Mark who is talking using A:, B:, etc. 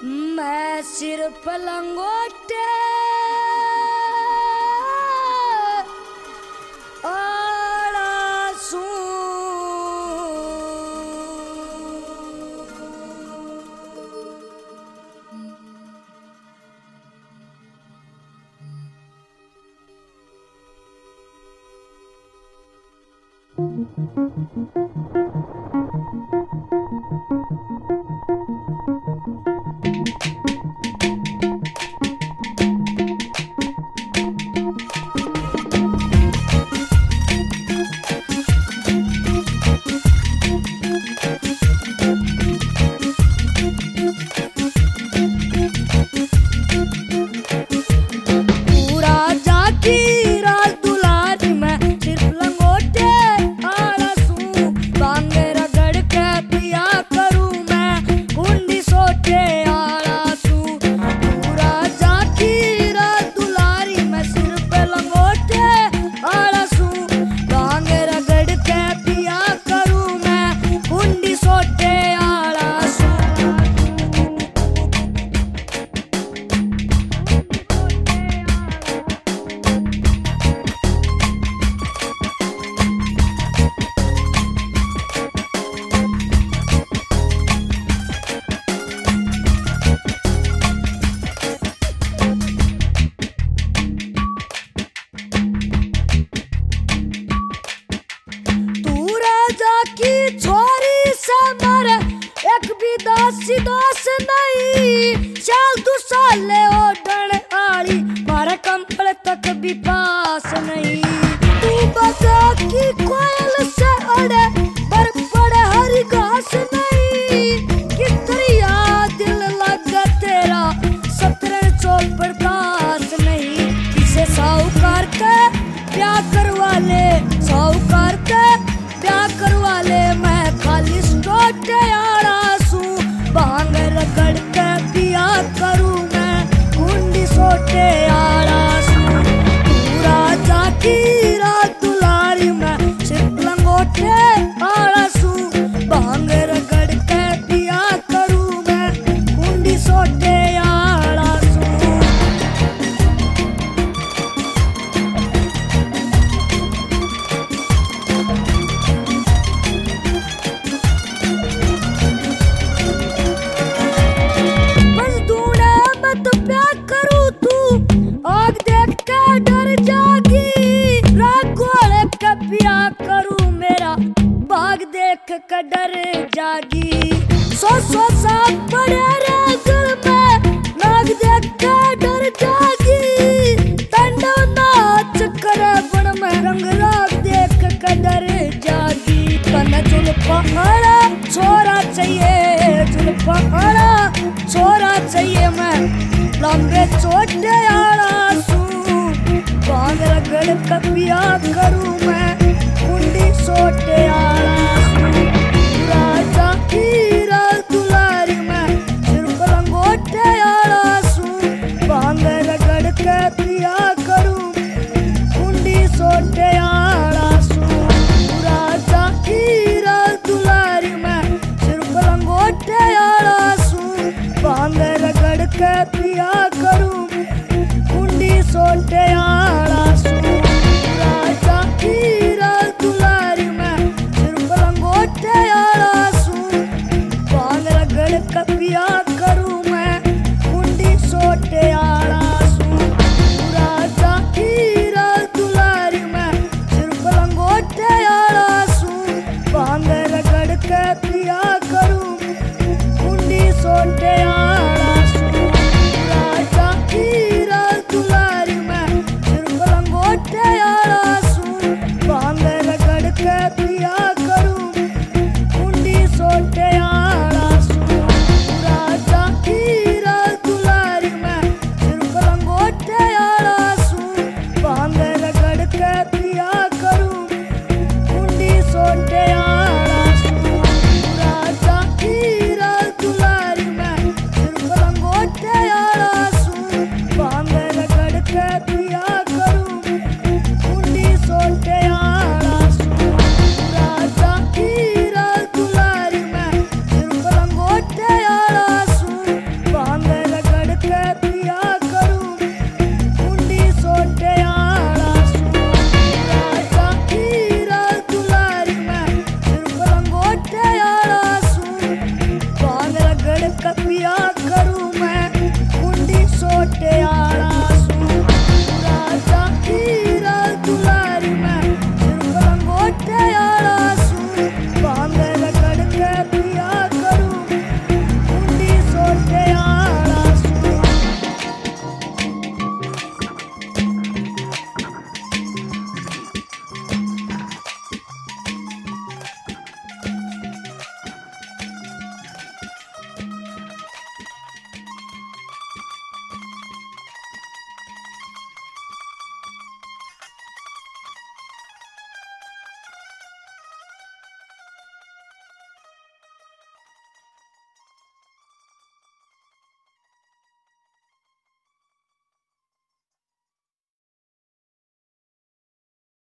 A: मैं सिर पलंगोटे आड़ासू दासी दोस नहीं चाल तू साले ओढ़ने आली मारा कंपल तक भी पास नहीं तू बता की कोयल से अड़े पर पड़े हरी घास नहीं कितनी याद दिल लगा तेरा सत्रह चौपड़ दास नहीं किसे साहूकार के प्यार करवा ले साहूकार के प्यार करवा ले मैं खाली स्टोटे भांग रगड़ के पिया करूं मैं कुंडी सोटे आड़ासू पूरा जाकी रात दुलारी मैं सिर्फ लंगोटे आड़ासू भांग रगड़ के पिया करूं मैं कुंडी सोटे आड़ासू डर जागी सो साप पड़े रे दिल में नाग देख के डर जागी तंडो नाच करे बन में रंग राग देख के डर जागी कन जुल्फा आड़ा छोरा चाहिए जुल्फा आड़ा छोरा चाहिए मैं लंबे छोटे आड़ासू भांग रगड़ कपिया करूं मैं कुंडी सोटे आड़ासू पिया करूं कुंडी सोटे आड़ासू राजा की रात दुलारी मैं सिर्फ लंगोटे आड़ासू भांग रगड़ के पिया